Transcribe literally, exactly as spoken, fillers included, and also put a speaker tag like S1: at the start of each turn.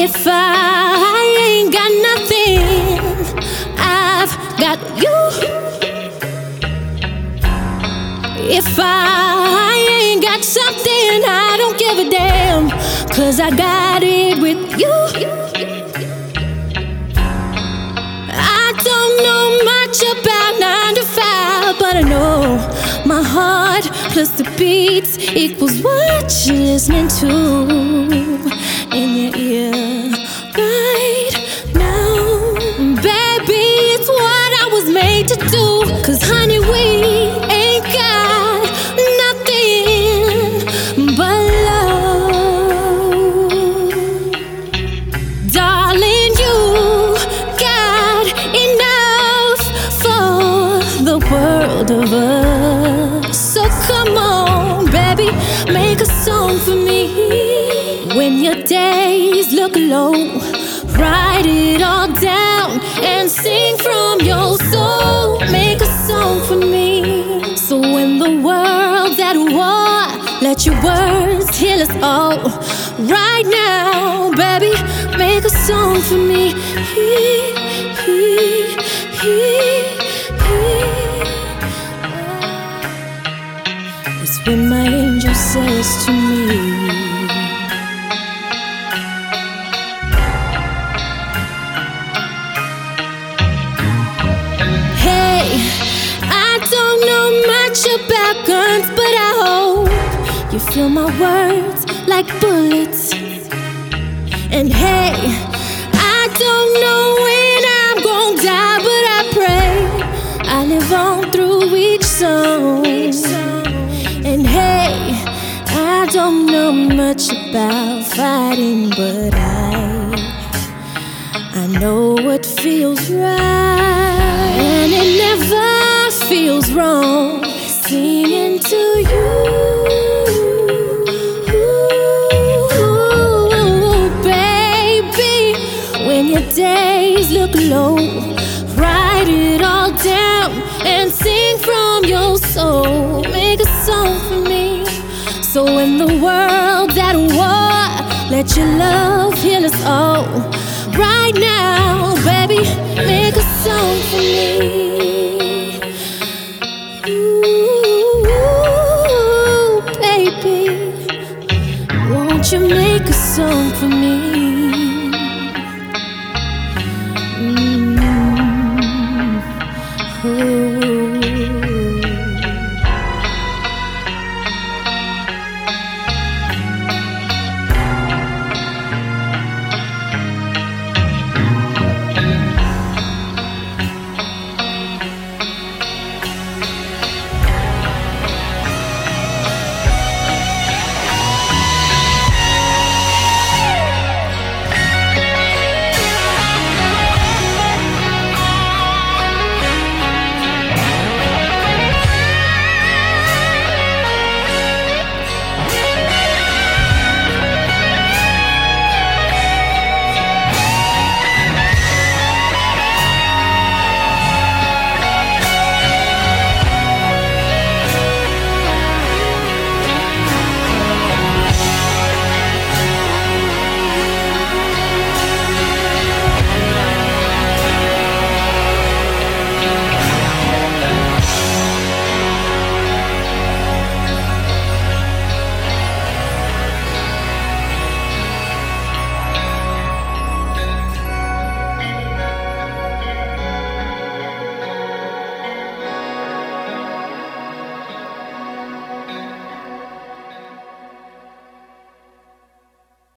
S1: If I ain't got nothing, I've got you. If I ain't got something, I don't give a damn, 'cause I got it with you. I don't know much about nine to five, but I know my heart plus the beats equals what you're listening to in your ear right now. Baby, it's what I was made to do, 'cause honey, we ain't got nothing but love. Darling, you got enough for the world of us. So come on, baby, make a song for me. When your days look low, write it all down and sing from your soul. Make a song for me. So when the world's at war, let your words heal us all. Right now, baby, make a song for me. He, he, he, he. It's when my angel says to me, hey, I don't know much about guns, but I hope you feel my words like bullets. And hey, I don't know when I'm gonna die, but I pray I live on through each song. And hey, I don't know much about fighting, but I I know what feels right, and it never feels wrong singing to you. Ooh, baby, when your days look low, write it all down and sing from your soul. Make a song for me. So when the world's at war, let your love heal us all. Right now, baby, make a song for me. Ooh, baby, won't you make a song for me?